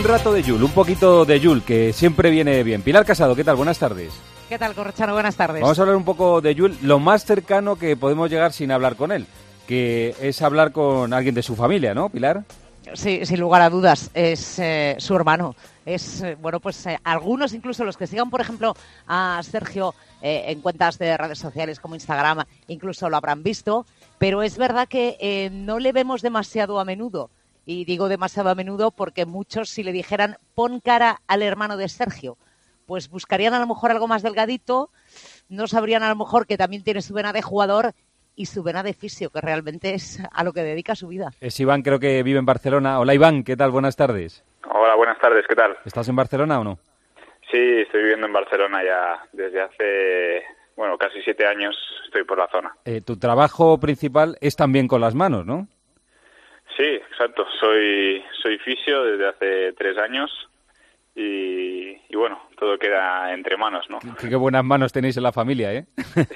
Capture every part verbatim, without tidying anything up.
Un rato de Yul, un poquito de Yul, que siempre viene bien. Pilar Casado, ¿qué tal? Buenas tardes. ¿Qué tal, Corrochano? Buenas tardes. Vamos a hablar un poco de Yul, lo más cercano que podemos llegar sin hablar con él, que es hablar con alguien de su familia, ¿no, Pilar? Sí, sin lugar a dudas, es eh, su hermano. Es, eh, bueno, pues eh, algunos, incluso los que sigan, por ejemplo, a Sergio eh, en cuentas de redes sociales como Instagram, incluso lo habrán visto, pero es verdad que eh, no le vemos demasiado a menudo. Y digo demasiado a menudo porque muchos, si le dijeran pon cara al hermano de Sergio, pues buscarían a lo mejor algo más delgadito, no sabrían a lo mejor que también tiene su vena de jugador y su vena de fisio, que realmente es a lo que dedica su vida. Es Iván, creo que vive en Barcelona. Hola Iván, ¿qué tal? Buenas tardes. Hola, buenas tardes, ¿qué tal? ¿Estás en Barcelona o no? Sí, estoy viviendo en Barcelona ya desde hace, bueno, casi siete años estoy por la zona. Eh, tu trabajo principal es también con las manos, ¿no? Sí, exacto. Soy soy fisio desde hace tres años y, y bueno, todo queda entre manos, ¿no? Qué, qué buenas manos tenéis en la familia, ¿eh?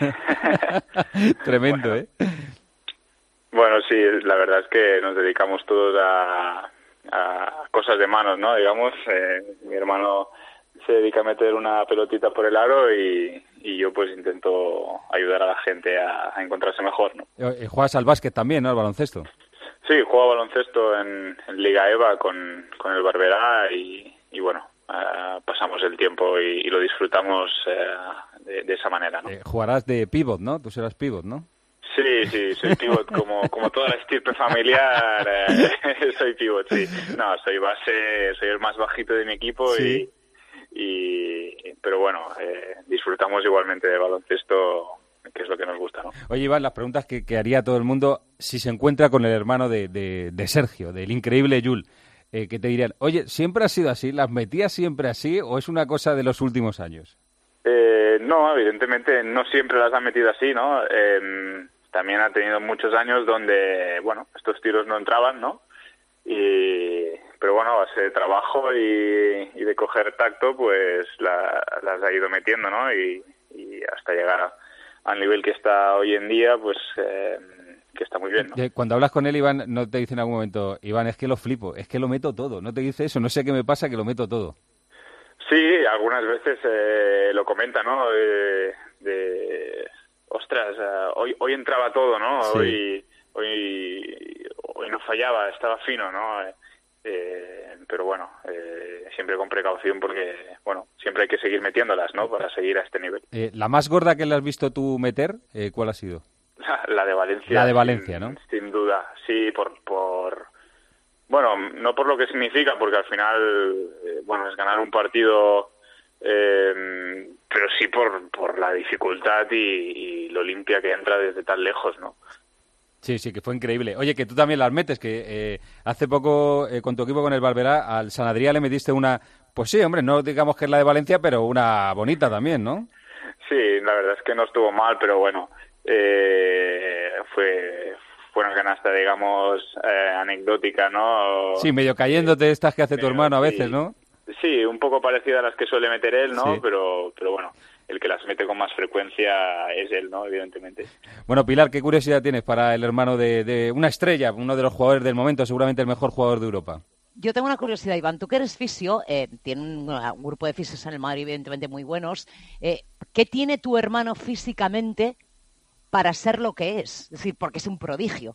Tremendo, bueno, ¿eh? Bueno, sí, la verdad es que nos dedicamos todos a, a cosas de manos, ¿no? Digamos, eh, mi hermano se dedica a meter una pelotita por el aro y, y yo pues intento ayudar a la gente a, a encontrarse mejor, ¿no? Eh, Juegas al básquet también, ¿no? Al baloncesto. Sí, juego baloncesto en, en Liga EVA con, con el Barberá y, y bueno, uh, pasamos el tiempo y, y lo disfrutamos uh, de, de esa manera, ¿no? Eh, jugarás de pivot, ¿no? Tú serás pivot, ¿no? Sí, sí, soy pivot, como, como toda la estirpe familiar, eh, soy pivot, sí. No, soy base, soy el más bajito de mi equipo sí. y, y, pero bueno, eh, disfrutamos igualmente de baloncesto, que es lo que nos gusta, ¿no? Oye, Iván, las preguntas que, que haría todo el mundo si se encuentra con el hermano de, de, de Sergio, del increíble Yul, eh, que te dirían, oye, ¿siempre ha sido así? ¿Las metías siempre así o es una cosa de los últimos años? Eh, no, evidentemente no siempre las ha metido así, ¿no? Eh, también ha tenido muchos años donde, bueno, estos tiros no entraban, ¿no? Y, pero bueno, a base de trabajo y, y de coger tacto, pues la, las ha ido metiendo, ¿no? Y, y hasta llegar a al nivel que está hoy en día, pues eh, que está muy bien, ¿no? Cuando hablas con él, Iván, no te dice en algún momento, Iván, es que lo flipo, es que lo meto todo, no te dice eso, no sé qué me pasa, que lo meto todo. Sí, algunas veces eh, lo comenta, ¿no? De, de ostras, uh, hoy hoy entraba todo, ¿no? Sí. Hoy hoy hoy no fallaba, estaba fino, ¿no? Eh, pero bueno, eh, siempre con precaución porque, bueno, siempre hay que seguir metiéndolas, ¿no? Para seguir a este nivel. Eh, ¿La más gorda que le has visto tú meter, eh, cuál ha sido? La, la de Valencia. La de Valencia, sin, ¿no? Sin duda, sí, por, por... Bueno, no por lo que significa, porque al final, eh, bueno, es ganar un partido, eh, pero sí por, por la dificultad y, y lo limpia que entra desde tan lejos, ¿no? Sí, sí, que fue increíble. Oye, que tú también las metes, que eh, hace poco eh, con tu equipo, con el Barberá, al San Adrià le metiste una, pues sí, hombre, no digamos que es la de Valencia, pero una bonita también, ¿no? Sí, la verdad es que no estuvo mal, pero bueno, eh, fue, fue una canasta, digamos, eh, anecdótica, ¿no? Sí, medio cayéndote estas que hace tu hermano a veces, ¿no? Sí, un poco parecida a las que suele meter él, ¿no? Sí. Pero, pero bueno, el que las mete con más frecuencia es él, ¿no? Evidentemente. Bueno, Pilar, ¿qué curiosidad tienes para el hermano de, de una estrella, uno de los jugadores del momento, seguramente el mejor jugador de Europa? Yo tengo una curiosidad, Iván. Tú que eres fisio, eh, tiene un, un grupo de fisios en el Madrid, evidentemente muy buenos. Eh, ¿Qué tiene tu hermano físicamente para ser lo que es? Es decir, porque es un prodigio.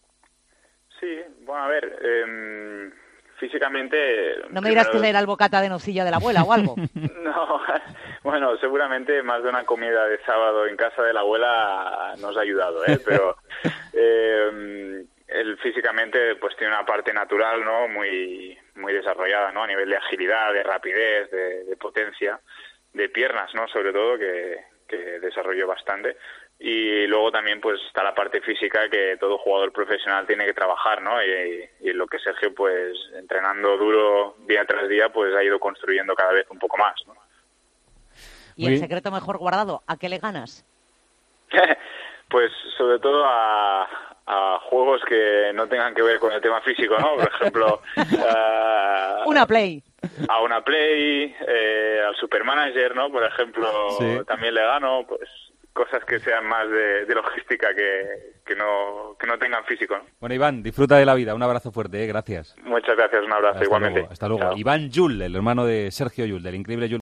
Sí, bueno, a ver... Eh... Físicamente... No me dirás primero... que era el bocata de nocilla de la abuela o algo. No, bueno, seguramente más de una comida de sábado en casa de la abuela nos ha ayudado, ¿eh? Pero eh, él físicamente pues tiene una parte natural, ¿no? Muy muy desarrollada, ¿no? A nivel de agilidad, de rapidez, de, de potencia, de piernas, ¿no? Sobre todo, que, que desarrolló bastante. Y luego también pues está la parte física que todo jugador profesional tiene que trabajar, ¿no? Y, y lo que Sergio, pues entrenando duro día tras día, pues ha ido construyendo cada vez un poco más, ¿no? ¿Y el secreto mejor guardado? ¿A qué le ganas? Pues sobre todo a, a juegos que no tengan que ver con el tema físico, ¿no? Por ejemplo... a, una Play. A una Play, eh, al Supermanager, ¿no? Por ejemplo, sí. También le gano, pues... cosas que sean más de, de logística que, que no que no tengan físico, ¿no? Bueno, Iván, disfruta de la vida. Un abrazo fuerte, ¿eh? Gracias. Muchas gracias, un abrazo, Hasta igualmente. Luego, hasta luego. Chao. Iván Jull, el hermano de Sergio Llull, del increíble Llull.